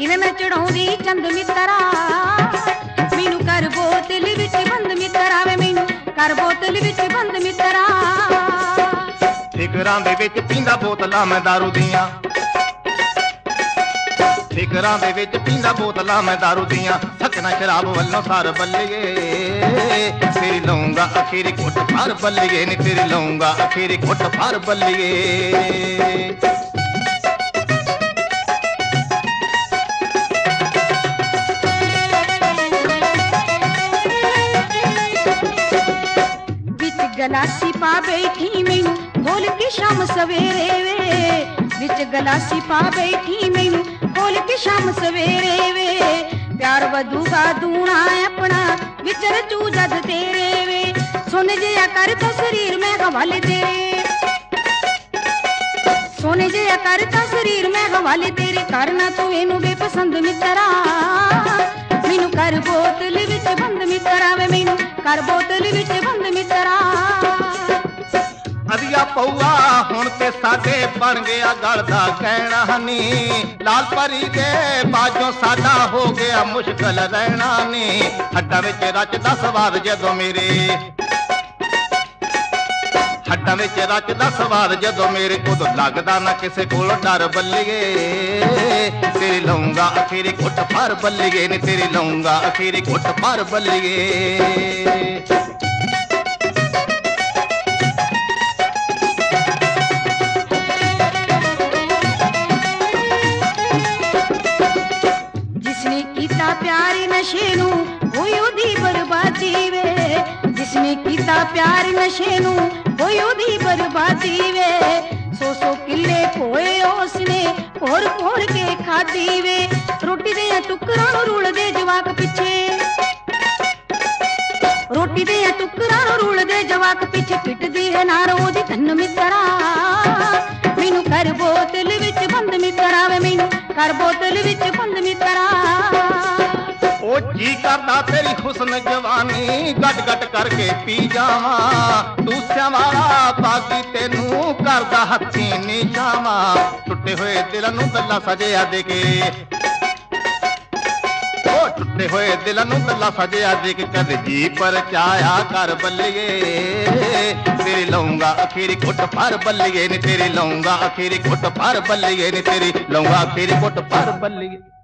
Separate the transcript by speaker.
Speaker 1: जिवें मैं चढ़ाउंदी चंद मित्रा, मैनू कर बोतल विच बंद मित्रा, वे मैनू कर बोतल विच बंद मित्रा।
Speaker 2: फिकरां दे विच पींदा बोतलां मैं दारू दियां, फिकरां दे विच पींदा बोतलां मैं दारू दियां। सकना शराब वल्लों सार बल्लिए, तेरी लऊंगा अखीरी घुट भर बल्लिए नी, तेरी लऊंगा अखीरी घुट भर बल्लिए।
Speaker 1: विच गलासी पा बैठी मैनू खोल के शाम सवेरे वे, विच गलासी पा बैठी मैनू खोल के शाम सवेरे वे। प्यार वधूगा दूना अपना विचर चू जद तेरे वे, सोने जिया कर तो शरीर में हवाले तेरे, सोने जिया कर तो शरीर में हवाले तेरे। करना तू इनू बेपसंद मित्रा, मैनू कर बोतल विच बंद मित्रा, वे मैनू कर बोतल विच बंद मित्रा।
Speaker 2: अदिया पौआ हुण ते साडे बन गया गल दा कहना नी, लाल परी दे बाजों साडा हो गया मुश्किल रहना नी। हड्डां विच रचदा स्वाद जदों मेरे, हड्डां विच रचदा स्वाद जदों मेरे, उदों लगदा ना किसे कोलों डर बल्लिए। तेरी लऊंगा अखीरी घुट भर बल्लिए नी, तेरी लऊंगा अखीरी घुट भर बल्लिए।
Speaker 1: जिसने कीता प्यार नशे नू होई ओदी बर्बादी वे, जिसने कीता प्यार नशे नू होई ओदी बर्बादी वे। सौ किले खोए उसने भोर भोर के खादी वे, रोटी दे टुकरां नू रुलदे जवाक पिछे, रोटी दे टुकरां नू रुलदे जवाक पिछे। पिटदी है नार ओदी धन मित्रा, मैनू कर बोतल विच बंद मित्रा, वे मैनू कर बोतल विच बंद मित्रा।
Speaker 2: ओ जी करदा तेरी हुस्न जवानी गट गट करके पी जावा, दूसरियां वाला बागी तेनू करदा हत्थी निशावा। टुटे हुए दिल नू गल्ला सजिया दे के, ओ टुटे हुए दिल नू गल्ला सजिया दे के, कद जी पर चाया कर बल्लिए। तेरी लऊंगा अखीरी घुट भर बल्लिए नी, तेरी लऊंगा अखीरी घुट भर बल्लिए नी, तेरी लऊंगा अखीरी घुट भर बल्लिए।